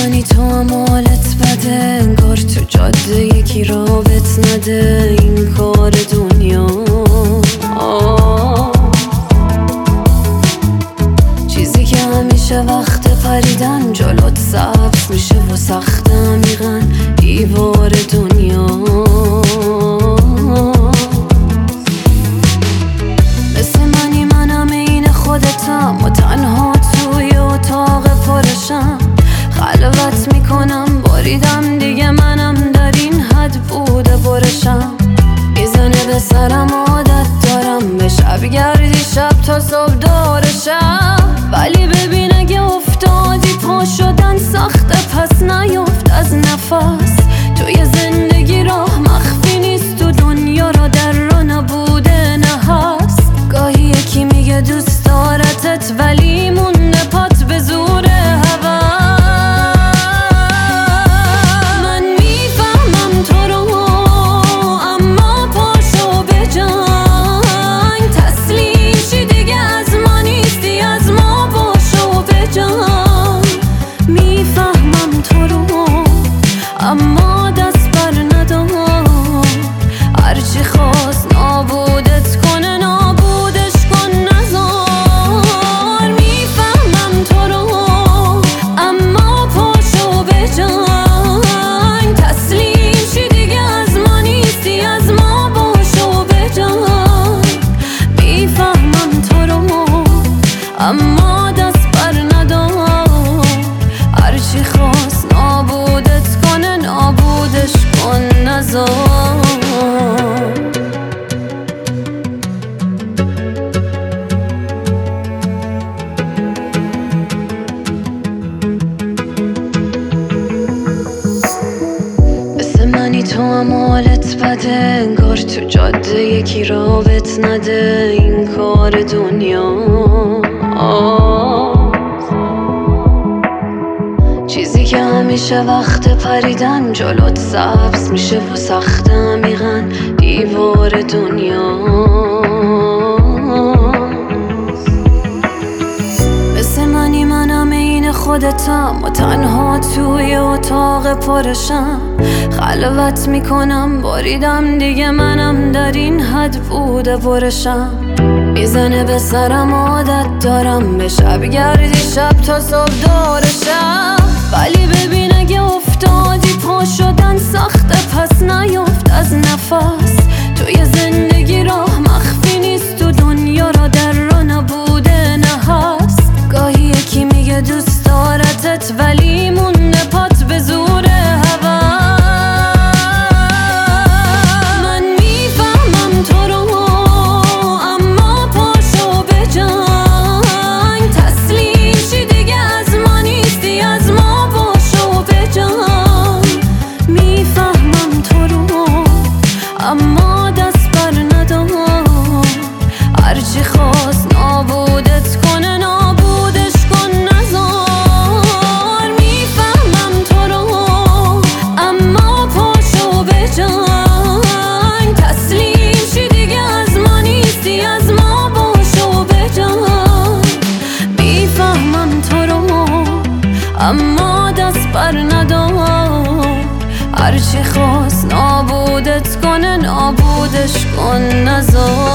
منی تو هم حالت بده، انگار تو جاده یکی رابط نده. این کار دنیا چیزی که همیشه وقت پریدن جلوت سبز میشه و سخت عمیقاً دیوار دنیا. مثل منی منم این خودتم و تنها توی اتاق پرشم. خلوت میکنم باریدم دیگه، منم در این حد بوده برشم. میزنه به سرم عادت دارم به شب گردی، شب تا صبح دارشم. ولی ببین اگه افتادی پا شدن سخته، پس نیفت از نفس. توی زندگی راه مخفی نیست، تو دنیا را در را نبوده نه هست. گاهی یکی میگه دوست دارتت ولی مونده پات به زور هوا. من میفهمم تو رو اما پاشو به جنگ. تسلیم شی دیگه از ما نیستی، از ما باشو به جنگ. میفهمم تو رو اما دست بر ندار. هرچی خواست نابودت کنه نابودش کن نزار. میفهمم تو رو اما پاشو به جنگ. تسلیم شی دیگه از ما نیستی، از ما باشو به جنگ. میفهمم تو رو اما دست بر ندار. هرچی خواست نابودت کنه نابودش کن نزار. مثل منی تو هم حالت بده، انگار تو جاده یکی رابط نده. این کار دنیا چیزی که همیشه وقت پریدن جلوت سبز میشه و سخت عمیقاً دیوار دنیا. مثل منی منم این خودتم و تنها توی اتاق پرشم. خلوت میکنم باریدم دیگه، منم در این حد بوده برشم. میزنه به سرم عادت دارم به شب گردی، شب تا صبح دارشم. ولی ببین اگه افتادی پا شدن سخته، پس نیفت از نفس. توی زندگی راه مخفی نیست، تو دنیا را در را نبوده نه هست. گاهی یکی میگه دوست دارتت ولی مونده پات به زور هوا. من میفهمم تو رو اما پاشو به جنگ. تسلیم شی دیگه از ما نیستی، از ما باشو به جنگ. میفهمم تو رو اما دست بر ندار. هرچی خواست نابودت کنه نابودش کن نزار. میفهمم تو رو اما پاشو به جنگ. تسلیم شی دیگه از ما نیستی، از ما باشو به جنگ. میفهمم تو رو اما دست بر ندار. هرچی خواست نابودت کنه نابودش کن نزار.